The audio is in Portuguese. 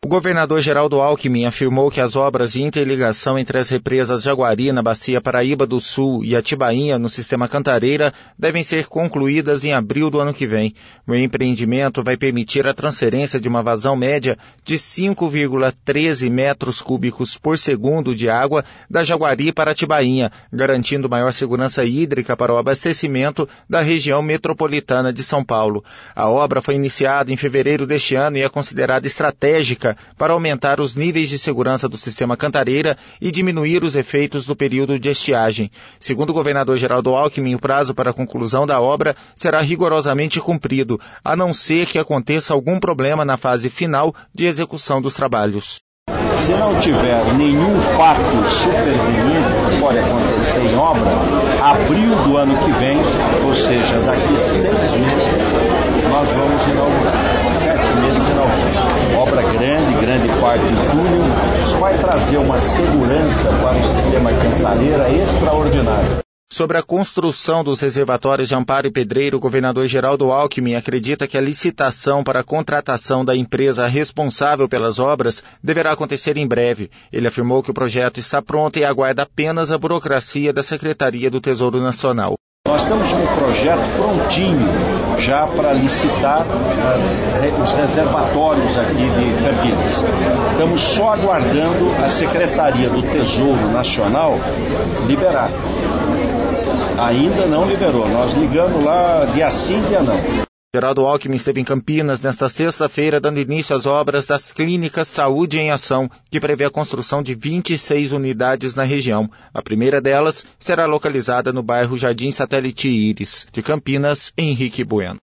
O governador Geraldo Alckmin afirmou que as obras de interligação entre as represas Jaguari, na Bacia Paraíba do Sul, e Atibainha, no sistema Cantareira, devem ser concluídas em abril do ano que vem. O empreendimento vai permitir a transferência de uma vazão média de 5,13 metros cúbicos por segundo de água da Jaguari para Atibainha, garantindo maior segurança hídrica para o abastecimento da região metropolitana de São Paulo. A obra foi iniciada em fevereiro deste ano e é considerada estratégica para aumentar os níveis de segurança do sistema Cantareira e diminuir os efeitos do período de estiagem. Segundo o governador Geraldo Alckmin, o prazo para a conclusão da obra será rigorosamente cumprido, a não ser que aconteça algum problema na fase final de execução dos trabalhos. Se não tiver nenhum fato superveniente que pode acontecer em obra, abril do ano que vem, ou seja, daqui 6 meses, nós vamos inaugurar. 7 meses inaugurar. Obra grande parte em túnel, isso vai trazer uma segurança para o sistema Cantareira extraordinária. Sobre a construção dos reservatórios de Amparo e Pedreiro, o governador Geraldo Alckmin acredita que a licitação para a contratação da empresa responsável pelas obras deverá acontecer em breve. Ele afirmou que o projeto está pronto e aguarda apenas a burocracia da Secretaria do Tesouro Nacional. Nós estamos com o projeto prontinho já para licitar os reservatórios aqui de Campinas. Estamos só aguardando a Secretaria do Tesouro Nacional liberar. Ainda não liberou. Nós ligamos lá dia sim, dia não. Geraldo Alckmin esteve em Campinas nesta sexta-feira, dando início às obras das clínicas Saúde em Ação, que prevê a construção de 26 unidades na região. A primeira delas será localizada no bairro Jardim Satélite Íris. De Campinas, Henrique Bueno.